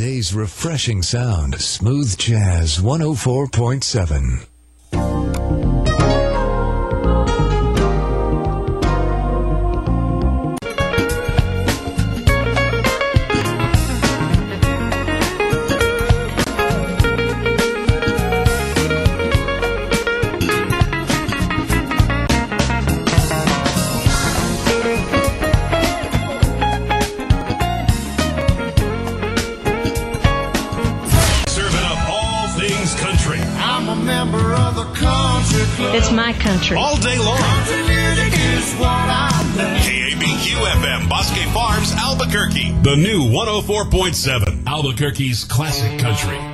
Today's refreshing sound, Smooth Jazz 104.7. It's my country. All day long. Country music is what I love. KABQ-FM, Bosque Farms, Albuquerque. The new 104.7, Albuquerque's classic country.